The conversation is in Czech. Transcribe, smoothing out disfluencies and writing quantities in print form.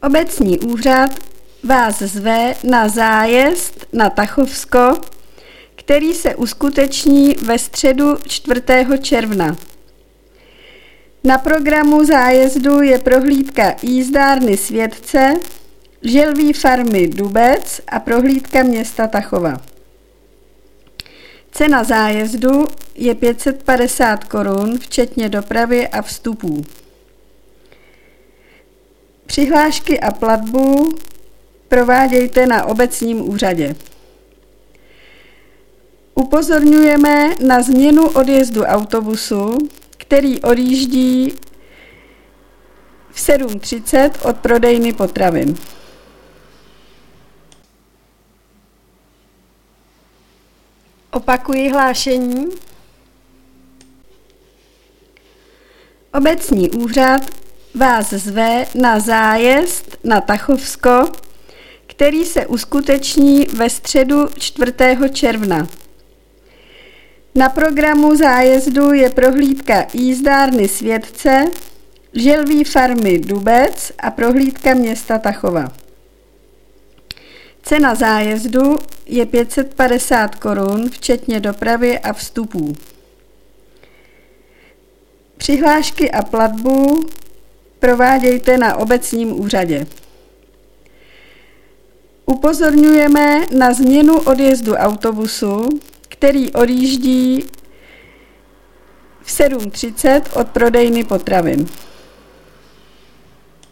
Obecní úřad vás zve na zájezd na Tachovsko, který se uskuteční ve středu 4. června. Na programu zájezdu je prohlídka jízdárny Světce, želví farmy Dubec a prohlídka města Tachova. Cena zájezdu je 550 korun, včetně dopravy a vstupů. Přihlášky a platbu provádějte na obecním úřadě. Upozorňujeme na změnu odjezdu autobusu, který odjíždí v 7:30 od prodejny potravin. Opakuji hlášení. Obecní úřad vás zve na zájezd na Tachovsko, který se uskuteční ve středu 4. června. Na programu zájezdu je prohlídka jízdárny Světce, želví farmy Dubec a prohlídka města Tachova. Cena zájezdu je 550 korun, včetně dopravy a vstupů. Přihlášky a platbu provádějte na obecním úřadě. Upozorňujeme na změnu odjezdu autobusu, který odjíždí v 7:30 od prodejny potravin.